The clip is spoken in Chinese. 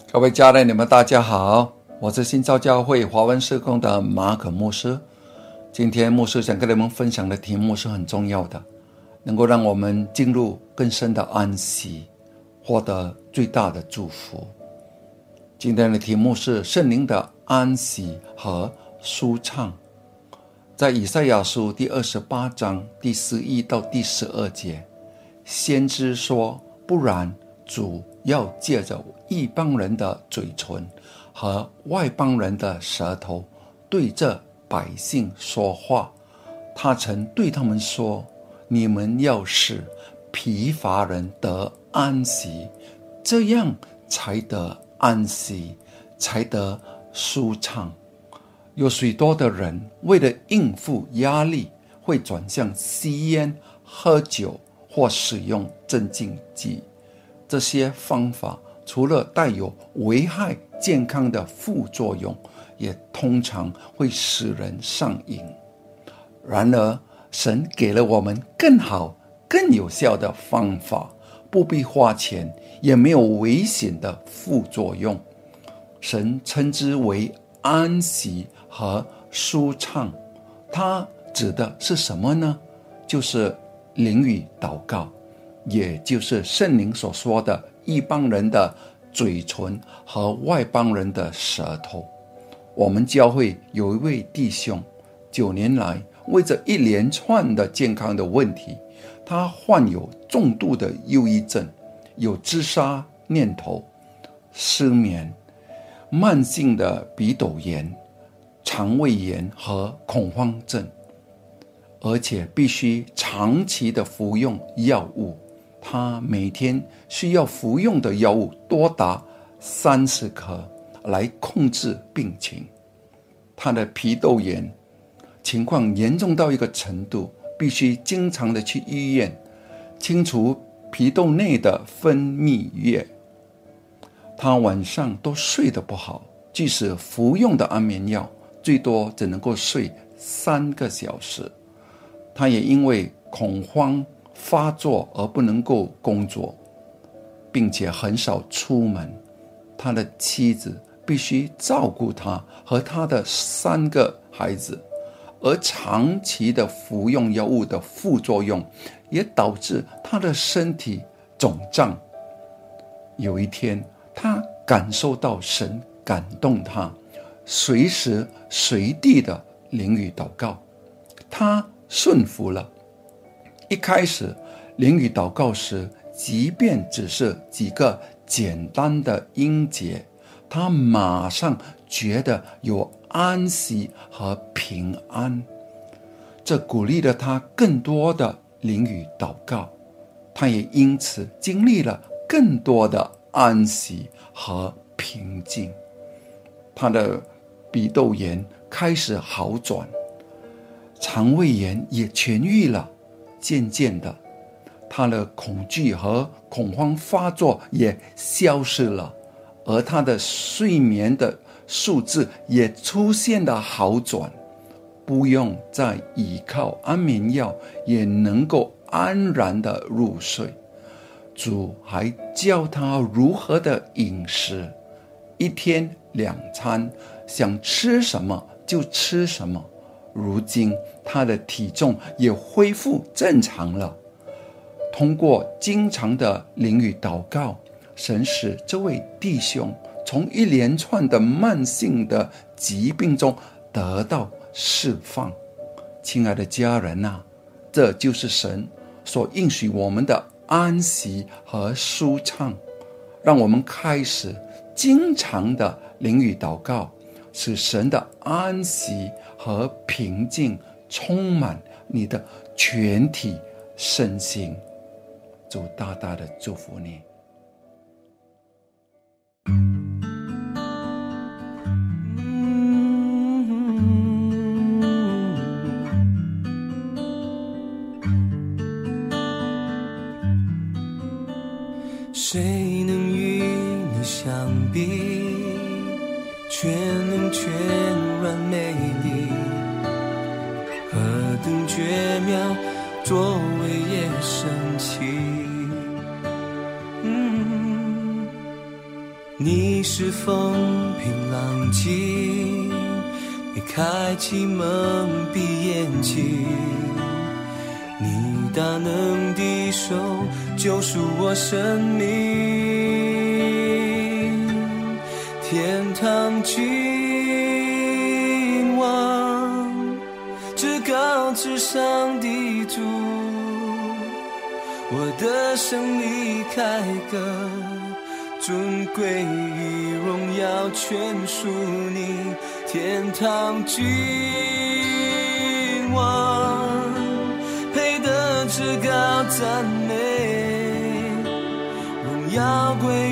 各位家人，你们大家好，我是新造教会华文事工的马可牧师。今天牧师想跟你们分享的题目是很重要的，能够让我们进入更深的安息，获得最大的祝福。今天的题目是圣灵的安息和舒畅。在以赛亚书第28章第11到第12节，先知说，不然主要借着异邦人的嘴唇和外邦人的舌头对这百姓说话。他曾对他们说，你们要使疲乏人得安息，这样才得安息，才得舒畅。有许多的人为了应付压力，会转向吸烟、喝酒或使用镇静剂。这些方法除了带有危害健康的副作用，也通常会使人上瘾。然而，神给了我们更好、更有效的方法，不必花钱，也没有危险的副作用。神称之为安息和舒畅。它指的是什么呢？就是灵语祷告，也就是圣灵所说的异邦人的嘴唇和外邦人的舌头。我们教会有一位弟兄，9年来为着一连串的健康的问题，他患有重度的忧郁症，有自杀念头，失眠，慢性的鼻窦炎，肠胃炎和恐慌症，而且必须长期的服用药物。他每天需要服用的药物多达30颗来控制病情。他的皮窦炎情况严重到一个程度，必须经常的去医院清除皮窦内的分泌液。他晚上都睡得不好，即使服用的安眠药，最多只能够睡3个小时。他也因为恐慌发作而不能够工作，并且很少出门。他的妻子必须照顾他和他的3个孩子，而长期的服用药物的副作用也导致他的身体肿胀。有一天，他感受到神感动他，随时随地的灵语祷告，他顺服了。一开始灵语祷告时，即便只是几个简单的音节，他马上觉得有安息和平安。这鼓励了他更多的灵语祷告，他也因此经历了更多的安息和平静。他的鼻窦炎开始好转，肠胃炎也痊愈了。渐渐的，他的恐惧和恐慌发作也消失了，而他的睡眠的数字也出现了好转，不用再依靠安眠药，也能够安然的入睡。主还教他如何的饮食，1天2餐，想吃什么就吃什么。如今他的体重也恢复正常了。通过经常的灵语祷告，神使这位弟兄从一连串的慢性的疾病中得到释放。亲爱的家人啊，这就是神所应许我们的安息和舒畅。让我们开始经常的灵语祷告，使神的安息和平静充满你的全体身心。主大大的祝福你。 谁能与你相比？全能全然美丽，何等绝妙，作为也神奇。 你是风平浪静，你开启蒙闭眼睛，你大能的手救赎我生命。天堂君王，至高至上的主，我的生离开歌，尊贵与荣耀全属你。天堂君王，配得至高赞美，荣耀归